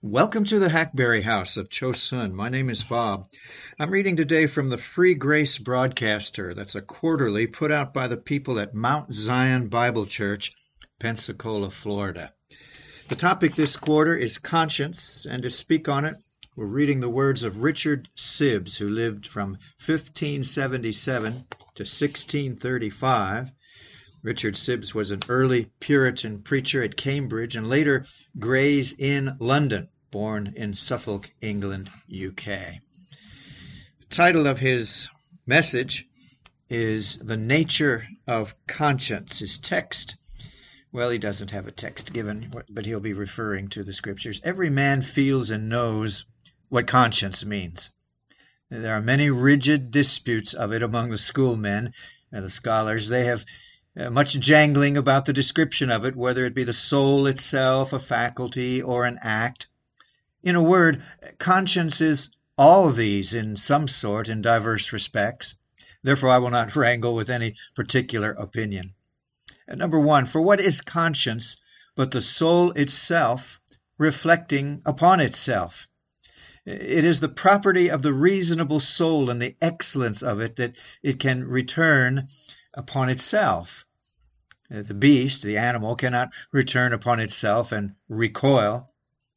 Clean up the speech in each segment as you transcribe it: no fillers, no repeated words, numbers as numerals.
Welcome to the Hackberry House of Chosun. My name is Bob. I'm reading today from the Free Grace Broadcaster. That's a quarterly put out by the people at Mount Zion Bible Church, Pensacola, Florida. The topic this quarter is conscience, and to speak on it, we're reading the words of Richard Sibbes, who lived from 1577 to 1635. Richard Sibbes was an early Puritan preacher at Cambridge and later Gray's Inn, London, born in Suffolk, England, UK. The title of his message is The Nature of Conscience. His text, well, he doesn't have a text given, but he'll be referring to the scriptures. Every man feels and knows what conscience means. There are many rigid disputes of it among the schoolmen and the scholars. They have much jangling about the description of it, whether it be the soul itself, a faculty, or an act. In a word, conscience is all these in some sort in diverse respects. Therefore, I will not wrangle with any particular opinion. Number one, for what is conscience but the soul itself reflecting upon itself? It is the property of the reasonable soul and the excellence of it that it can return upon itself. The beast, the animal, cannot return upon itself and recoil.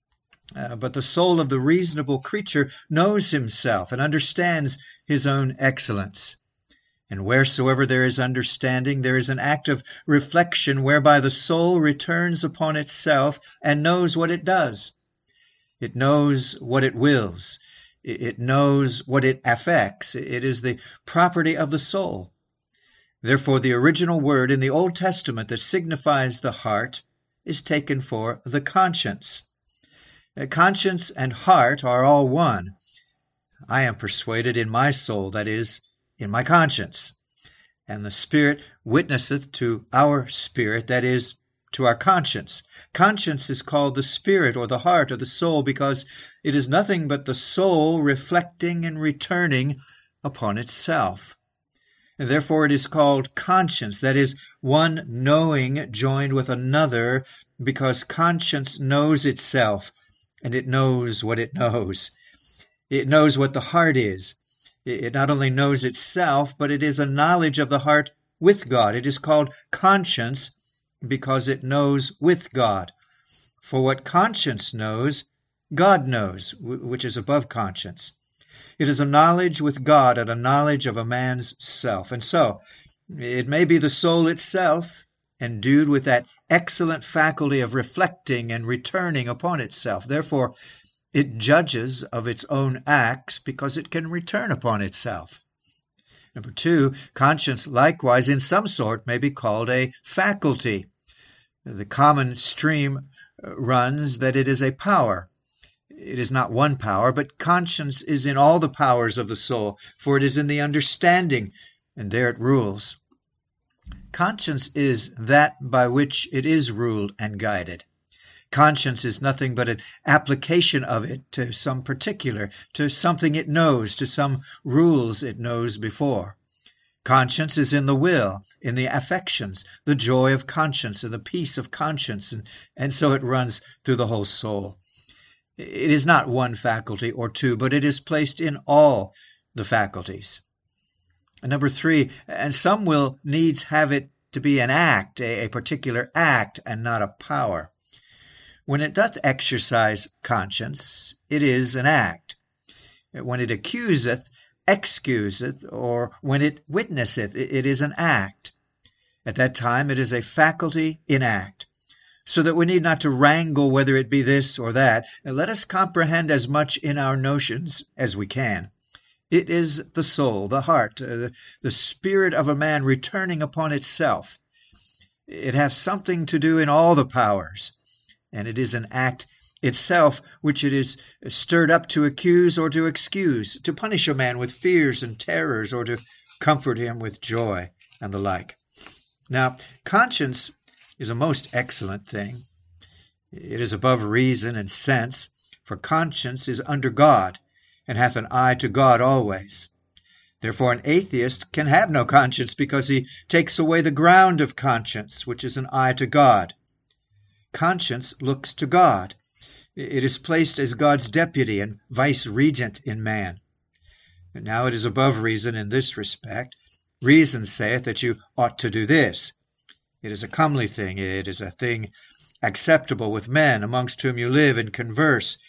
But the soul of the reasonable creature knows himself and understands his own excellence. And wheresoever there is understanding, there is an act of reflection whereby the soul returns upon itself and knows what it does. It knows what it wills. It knows what it affects. It is the property of the soul. Therefore, the original word in the Old Testament that signifies the heart is taken for the conscience. Conscience and heart are all one. I am persuaded in my soul, that is, in my conscience. And the Spirit witnesseth to our spirit, that is, to our conscience. Conscience is called the spirit or the heart or the soul because it is nothing but the soul reflecting and returning upon itself. And therefore it is called conscience, that is, one knowing joined with another, because conscience knows itself, and it knows what it knows. It knows what the heart is. It not only knows itself, but it is a knowledge of the heart with God. It is called conscience because it knows with God. For what conscience knows, God knows, which is above conscience. It is a knowledge with God and a knowledge of a man's self. And so, it may be the soul itself, endued with that excellent faculty of reflecting and returning upon itself. Therefore, it judges of its own acts because it can return upon itself. Number two, conscience likewise in some sort may be called a faculty. The common stream runs that it is a power. It is not one power, but conscience is in all the powers of the soul, for it is in the understanding, and there it rules. Conscience is that by which it is ruled and guided. Conscience is nothing but an application of it to some particular, to something it knows, to some rules it knows before. Conscience is in the will, in the affections, the joy of conscience and the peace of conscience, and so it runs through the whole soul. It is not one faculty or two, but it is placed in all the faculties. And number three, and some will needs have it to be an act, a particular act, and not a power. When it doth exercise conscience, it is an act. When it accuseth, excuseth, or when it witnesseth, it is an act. At that time it is a faculty in act. So that we need not to wrangle whether it be this or that. Let us comprehend as much in our notions as we can. It is the soul, the heart, the spirit of a man returning upon itself. It hath something to do in all the powers, and it is an act itself which it is stirred up to accuse or to excuse, to punish a man with fears and terrors, or to comfort him with joy, and the like. Now, conscience is a most excellent thing. It is above reason and sense, for conscience is under God, and hath an eye to God always. Therefore an atheist can have no conscience, because he takes away the ground of conscience, which is an eye to God. Conscience looks to God. It is placed as God's deputy and vice-regent in man. And now it is above reason in this respect. Reason saith that you ought to do this. It is a comely thing. It is a thing acceptable with men amongst whom you live and converse.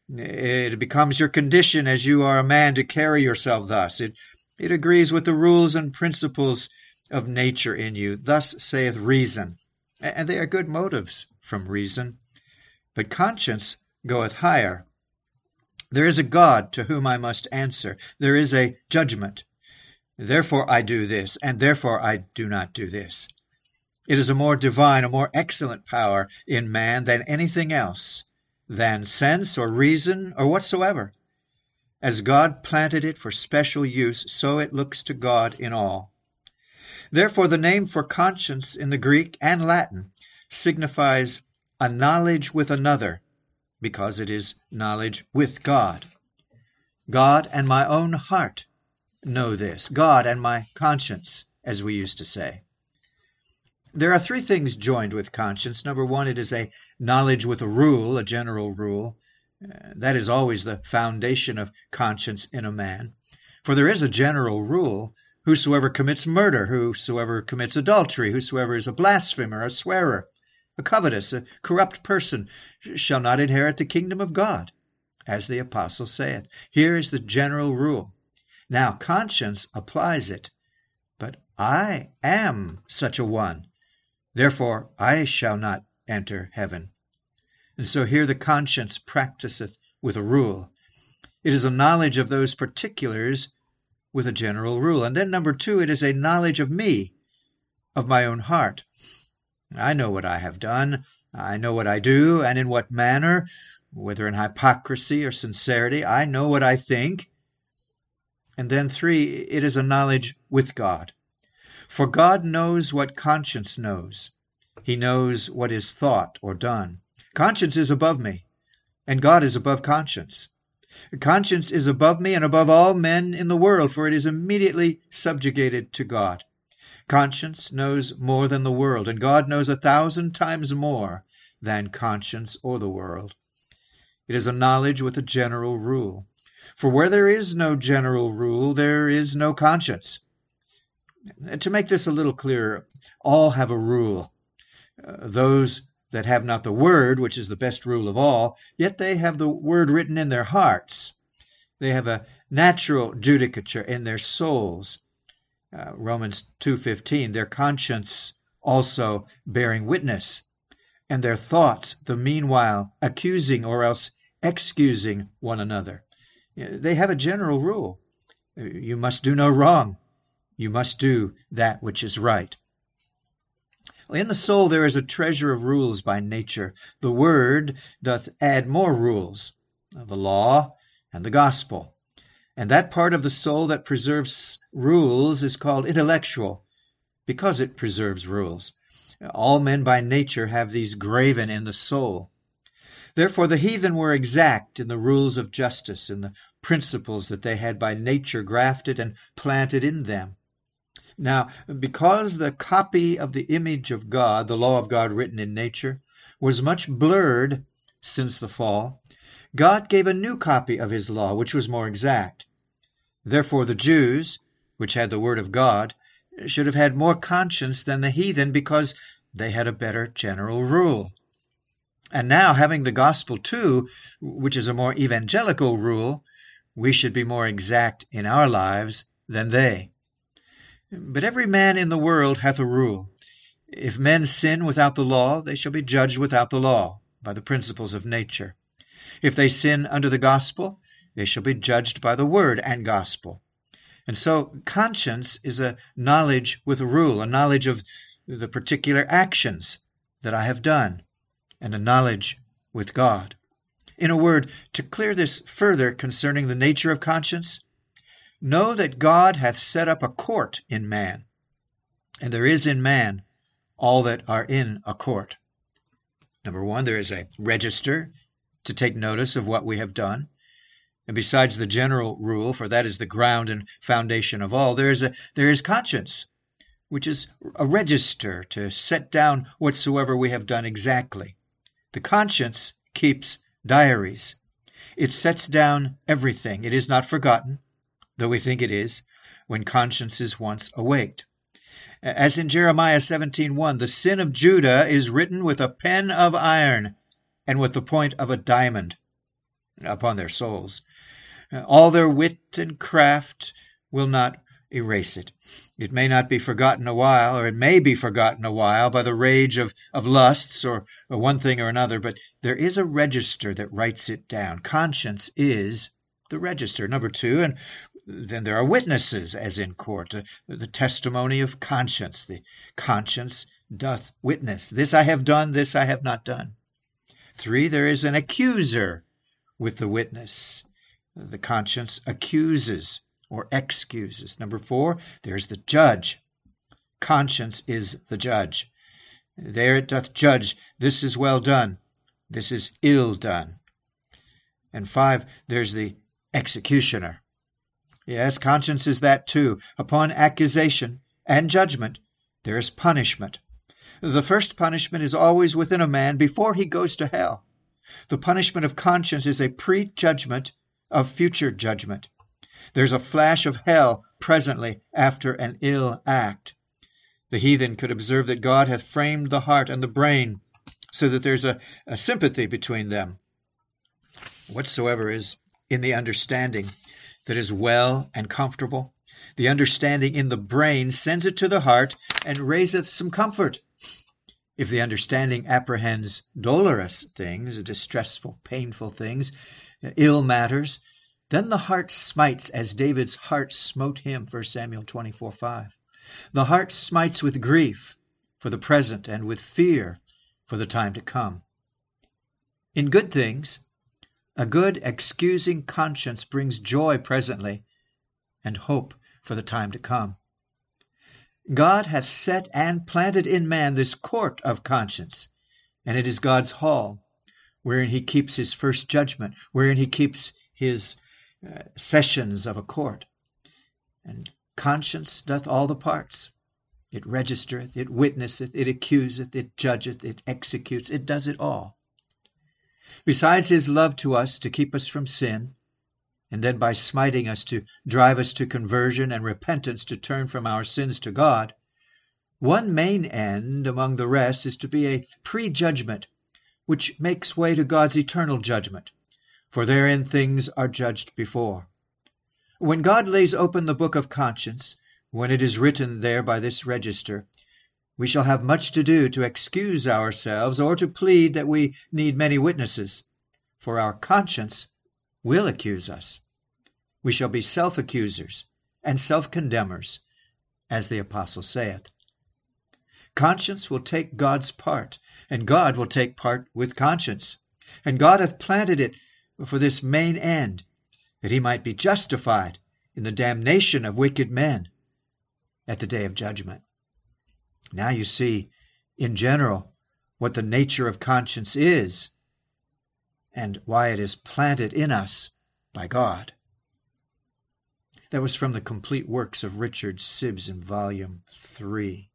It becomes your condition as you are a man to carry yourself thus. It agrees with the rules and principles of nature in you. Thus saith reason. And they are good motives from reason. But conscience goeth higher. There is a God to whom I must answer. There is a judgment. Therefore I do this, and therefore I do not do this. It is a more divine, a more excellent power in man than anything else, than sense or reason or whatsoever. As God planted it for special use, so it looks to God in all. Therefore the name for conscience in the Greek and Latin signifies a knowledge with another, because it is knowledge with God. God and my own heart know this. God and my conscience, as we used to say. There are three things joined with conscience. Number one, it is a knowledge with a rule, a general rule. That is always the foundation of conscience in a man. For there is a general rule: whosoever commits murder, whosoever commits adultery, whosoever is a blasphemer, a swearer, a covetous, a corrupt person, shall not inherit the kingdom of God, as the apostle saith. Here is the general rule. Now conscience applies it. But I am such a one. Therefore I shall not enter heaven. And so here the conscience practiseth with a rule. It is a knowledge of those particulars with a general rule. And then number two, it is a knowledge of me, of my own heart. I know what I have done. I know what I do, and in what manner, whether in hypocrisy or sincerity. I know what I think. And then three, it is a knowledge with God. For God knows what conscience knows. He knows what is thought or done. Conscience is above me, and God is above conscience. Conscience is above me and above all men in the world, for it is immediately subjugated to God. Conscience knows more than the world, and God knows 1,000 times more than conscience or the world. It is a knowledge with a general rule. For where there is no general rule, there is no conscience. To make this a little clearer, all have a rule. Those that have not the word, which is the best rule of all, yet they have the word written in their hearts. They have a natural judicature in their souls. Romans 2:15, their conscience also bearing witness, and their thoughts the meanwhile accusing or else excusing one another. They have a general rule. You must do no wrong. You must do that which is right. In the soul there is a treasure of rules by nature. The word doth add more rules, the law and the gospel. And that part of the soul that preserves rules is called intellectual, because it preserves rules. All men by nature have these graven in the soul. Therefore the heathen were exact in the rules of justice, in the principles that they had by nature grafted and planted in them. Now, because the copy of the image of God, the law of God written in nature, was much blurred since the fall, God gave a new copy of his law, which was more exact. Therefore the Jews, which had the word of God, should have had more conscience than the heathen, because they had a better general rule. And now, having the gospel too, which is a more evangelical rule, we should be more exact in our lives than they. But every man in the world hath a rule. If men sin without the law, they shall be judged without the law, by the principles of nature. If they sin under the gospel, they shall be judged by the word and gospel. And so conscience is a knowledge with a rule, a knowledge of the particular actions that I have done, and a knowledge with God. In a word, to clear this further concerning the nature of conscience, know that God hath set up a court in man, and there is in man all that are in a court. Number one, there is a register to take notice of what we have done. And besides the general rule, for that is the ground and foundation of all, there is conscience, which is a register to set down whatsoever we have done exactly. The conscience keeps diaries. It sets down everything. It is not forgotten, though we think it is, when conscience is once awaked. As in Jeremiah 17:1, the sin of Judah is written with a pen of iron and with the point of a diamond upon their souls. All their wit and craft will not erase it. It may not be forgotten a while, or it may be forgotten a while by the rage of lusts or one thing or another, but there is a register that writes it down. Conscience is the register. Number two, and then there are witnesses, as in court, the testimony of conscience. The conscience doth witness. This I have done, this I have not done. 3, there is an accuser with the witness. The conscience accuses or excuses. Number 4, there's the judge. Conscience is the judge. There it doth judge, this is well done, this is ill done. And 5, there's the executioner. Yes, conscience is that too. Upon accusation and judgment, there is punishment. The first punishment is always within a man before he goes to hell. The punishment of conscience is a prejudgment of future judgment. There's a flash of hell presently after an ill act. The heathen could observe that God hath framed the heart and the brain, so that there's a sympathy between them. Whatsoever is in the understanding that is well and comfortable, the understanding in the brain sends it to the heart and raiseth some comfort. If the understanding apprehends dolorous things, distressful, painful things, ill matters, then the heart smites as David's heart smote him, 1 Samuel 24:5. The heart smites with grief for the present and with fear for the time to come. In good things, a good excusing conscience brings joy presently and hope for the time to come. God hath set and planted in man this court of conscience, and it is God's hall, wherein he keeps his first judgment, wherein he keeps his sessions of a court. And conscience doth all the parts. It registereth, it witnesseth, it accuseth, it judgeth, it executes, it does it all. Besides his love to us to keep us from sin, and then by smiting us to drive us to conversion and repentance to turn from our sins to God, one main end among the rest is to be a prejudgment which makes way to God's eternal judgment, for therein things are judged before. When God lays open the book of conscience, when it is written there by this register, we shall have much to do to excuse ourselves or to plead that we need many witnesses, for our conscience will accuse us. We shall be self-accusers and self-condemners, as the apostle saith. Conscience will take God's part, and God will take part with conscience. And God hath planted it for this main end, that he might be justified in the damnation of wicked men at the day of judgment. Now you see, in general, what the nature of conscience is, and why it is planted in us by God. That was from the Complete Works of Richard Sibbes in Volume 3.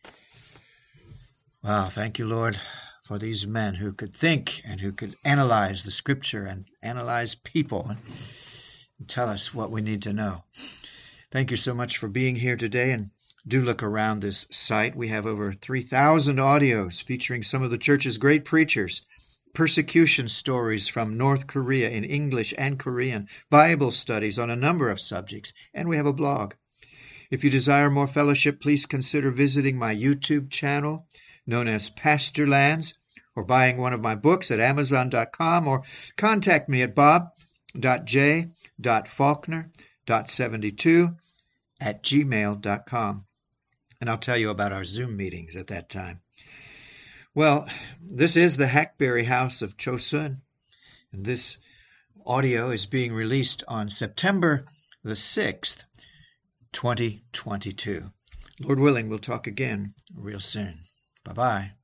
Wow, thank you, Lord, for these men who could think and who could analyze the Scripture and analyze people and tell us what we need to know. Thank you so much for being here today, and do look around this site. We have over 3,000 audios featuring some of the church's great preachers, persecution stories from North Korea in English and Korean, Bible studies on a number of subjects, and we have a blog. If you desire more fellowship, please consider visiting my YouTube channel known as Pastor Lands, or buying one of my books at Amazon.com, or contact me at bob.j.faulkner.72@gmail.com. And I'll tell you about our Zoom meetings at that time. Well, this is the Hackberry House of Chosun, and this audio is being released on September the 6th, 2022. Lord willing, we'll talk again real soon. Bye-bye.